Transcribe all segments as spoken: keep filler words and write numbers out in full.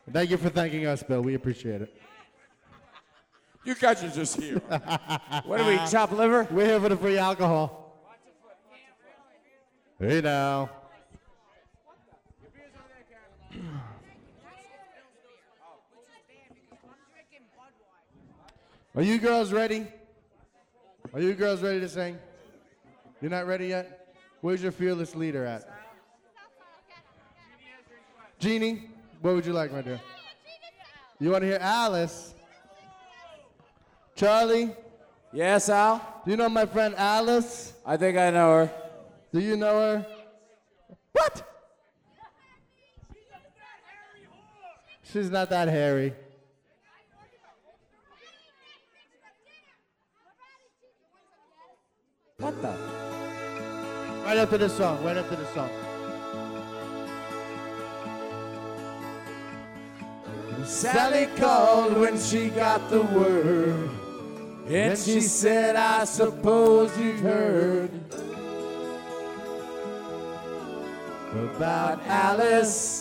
Thank you for thanking us, Bill. We appreciate it. You guys are just here. What are we, chopped liver? We're here for the free alcohol. Hey now. Are you girls ready? Are you girls ready to sing? You're not ready yet? Where's your fearless leader at? Jeannie, what would you like, my dear? You want to hear Alice? Charlie? Yes, Al? Do you know my friend Alice? I think I know her. Do you know her? What? She's not that hairy. What the? Right after this song, right after this song. Sally called when she got the word, and she said, I suppose you've heard about Alice.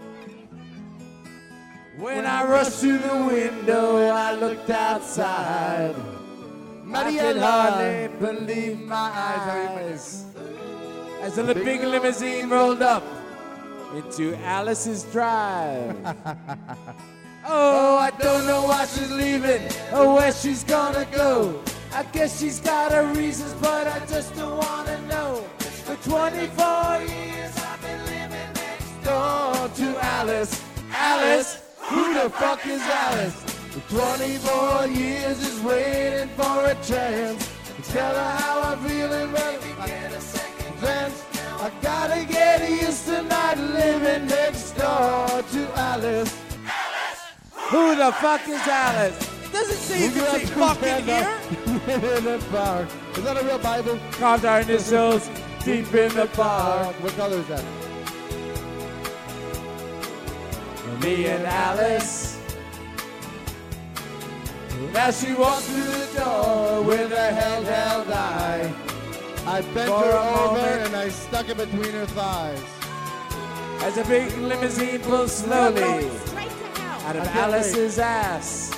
When I rushed to the window, I looked outside. I could hardly believe my eyes as the big limousine rolled up into Alice's drive. Oh, I don't know why she's leaving or where she's gonna go. I guess she's got her reasons, but I just don't wanna know. For twenty-four years I've been living next door to Alice. Alice, who the fuck is Alice? For twenty-four years is waiting for a chance to tell her how I'm feeling, but if I get a second glance, I gotta get used to not living next door to Alice. Alice! Who the fuck is Alice? Doesn't say you can say fucking here. In the park. Is that a real Bible? Carved our initials deep in the park. What color is that? Me and Alice. Now she walks through the door with a held, held eye. I bent For her a over moment. and I stuck it between her thighs. As a big limousine pulls slowly out of Alice's ass.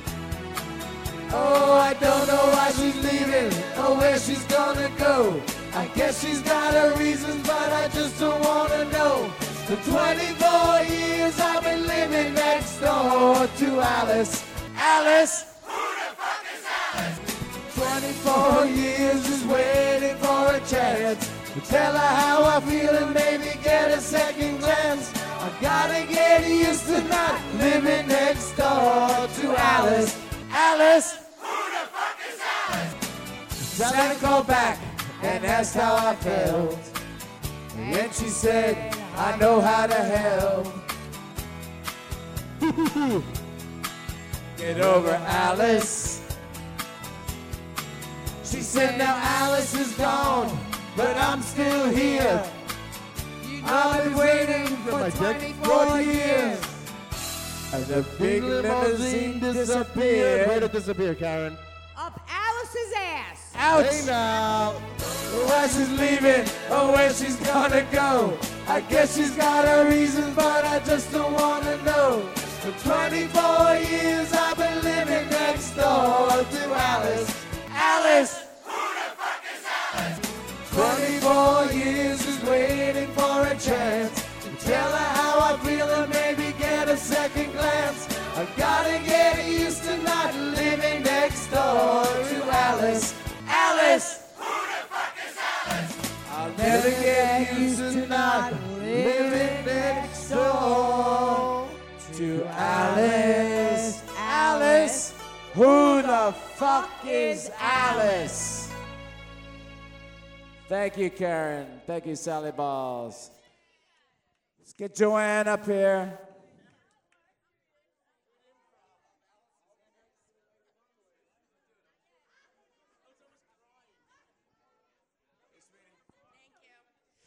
Oh, I don't know why she's leaving or where she's gonna go. I guess she's got her reasons, but I just don't wanna know. For twenty-four years I've been living next door to Alice. Alice! Who the fuck is Alice? twenty-four years is waiting for a chance to tell her how I feel and maybe get a second glance. I gotta get used to not living next door to Alice. Alice! Who the fuck is Alice? Sally called back and asked how I felt, and she said, I know how to help. Get over Alice. She said, now Alice is gone, but I'm still here. I've been waiting for twenty-four years. As the big limousine disappeared. Where did it disappear, Karen? Up Alice's ass. Ouch! Hey now. Where she's leaving or where she's gonna go. I guess she's got her reasons, but I just don't wanna know. For twenty-four years I've been living next door to Alice. Alice! Who the fuck is Alice? twenty-four years is waiting for a chance to tell her how I feel and maybe get a second glance. I gotta get used to not living next door to Alice. Alice! I'll never get used to not living next door to Alice. Alice? Who the fuck is Alice? Thank you, Karen. Thank you, Sally Balls. Let's get Joanne up here.